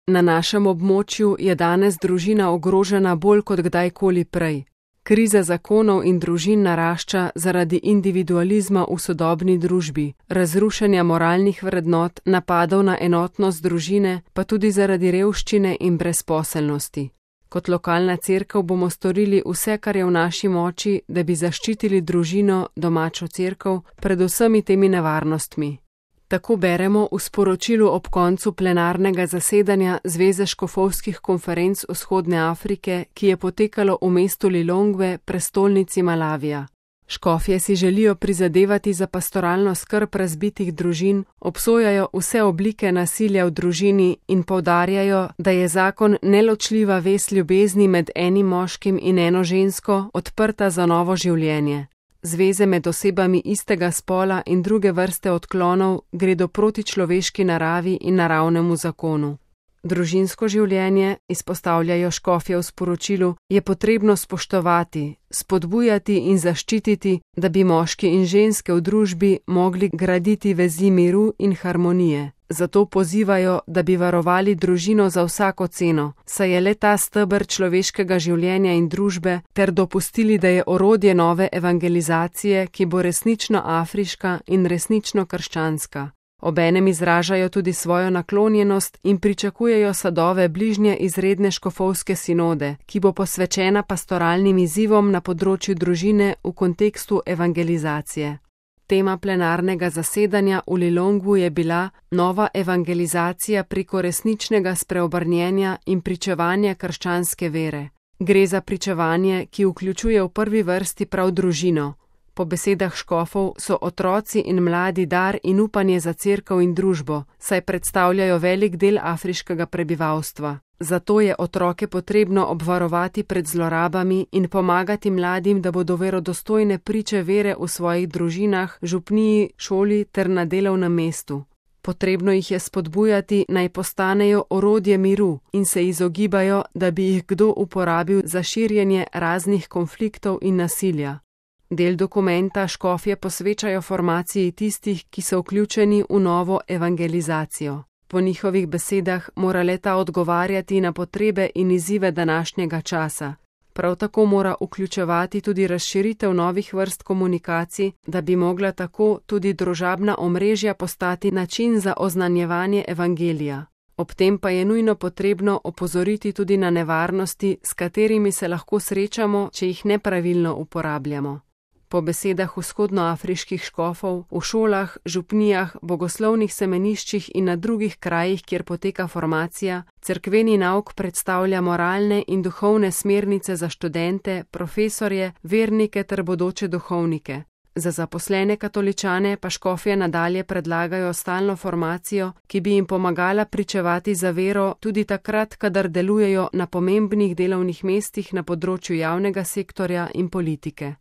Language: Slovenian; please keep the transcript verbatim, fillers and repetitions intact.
Na našem območju je danes družina ogrožena bolj kot kdajkoli prej. Kriza zakonov in družin narašča zaradi individualizma v sodobni družbi, razrušenja moralnih vrednot, napadov na enotnost družine, pa tudi zaradi revščine in brezposelnosti. Kot lokalna cerkev bomo storili vse, kar je v naši moči, da bi zaščitili družino, domačo cerkev, pred vsemi temi nevarnostmi. Tako beremo v sporočilu ob koncu plenarnega zasedanja Zveze škofovskih konferenc Vzhodne Afrike, ki je potekalo v mestu Lilongwe, prestolnici Malavija. Škofje si želijo prizadevati za pastoralno skrb razbitih družin, obsojajo vse oblike nasilja v družini in poudarjajo, da je zakon neločljiva vez ljubezni med enim moškim in eno žensko odprta za novo življenje. Zveze med osebami istega spola in druge vrste odklonov gredo proti človeški naravi in naravnemu zakonu. Družinsko življenje, izpostavljajo škofje v sporočilu, je potrebno spoštovati, spodbujati in zaščititi, da bi moški in ženske v družbi mogli graditi vezi miru in harmonije. Zato pozivajo, da bi varovali družino za vsako ceno, saj je le ta steber človeškega življenja in družbe, ter dopustili, da je orodje nove evangelizacije, ki bo resnično afriška in resnično krščanska. Obenem izražajo tudi svojo naklonjenost in pričakujejo sadove bližnje izredne škofovske sinode, ki bo posvečena pastoralnim izzivom na področju družine v kontekstu evangelizacije. Tema plenarnega zasedanja v Lilongwu je bila nova evangelizacija preko resničnega spreobrnjenja in pričevanja krščanske vere. Gre za pričevanje, ki vključuje v prvi vrsti prav družino. Po besedah škofov so otroci in mladi dar in upanje za cerkev in družbo, saj predstavljajo velik del afriškega prebivalstva. Zato je otroke potrebno obvarovati pred zlorabami in pomagati mladim, da bodo verodostojne priče vere v svojih družinah, župniji, šoli ter na delovnem mestu. Potrebno jih je spodbujati, naj postanejo orodje miru in se izogibajo, da bi jih kdo uporabil za širjenje raznih konfliktov in nasilja. Del dokumenta škofje posvečajo formaciji tistih, ki so vključeni v novo evangelizacijo. Po njihovih besedah mora le-ta odgovarjati na potrebe in izzive današnjega časa. Prav tako mora vključevati tudi razširitev novih vrst komunikacij, da bi mogla tako tudi družabna omrežja postati način za oznanjevanje evangelija. Ob tem pa je nujno potrebno opozoriti tudi na nevarnosti, s katerimi se lahko srečamo, če jih nepravilno uporabljamo. Po besedah vzhodnoafriških škofov, v šolah, župnijah, bogoslovnih semeniščih in na drugih krajih, kjer poteka formacija, cerkveni nauk predstavlja moralne in duhovne smernice za študente, profesorje, vernike ter bodoče duhovnike. Za zaposlene katoličane pa škofje nadalje predlagajo stalno formacijo, ki bi jim pomagala pričevati za vero tudi takrat, kadar delujejo na pomembnih delovnih mestih na področju javnega sektorja in politike.